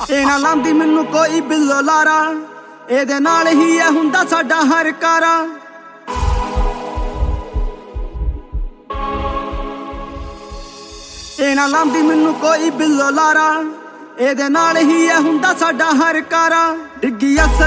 ਇਹ ਨਾ ਲਾਂਦੀ ਮੈਨੂੰ ਕੋਈ ਬਿੱਲੋ ਲਾਰਾ, ਇਹਦੇ ਨਾਲ ਹੀ ਇਹ ਹੁੰਦਾ ਸਾਡਾ ਹਰ ਕਾਰਾ। ਇਹ ਨਾ ਲਾਂਦੀ ਮੈਨੂੰ ਕੋਈ ਬਿੱਲੋ ਲਾਰਾ, ਇਹਦੇ ਨਾਲ ਹੀ ਇਹ ਹੁੰਦਾ ਸਾਡਾ ਹਰ ਕਾਰਾ। ਡਿੱਗੀ ਅਸਲ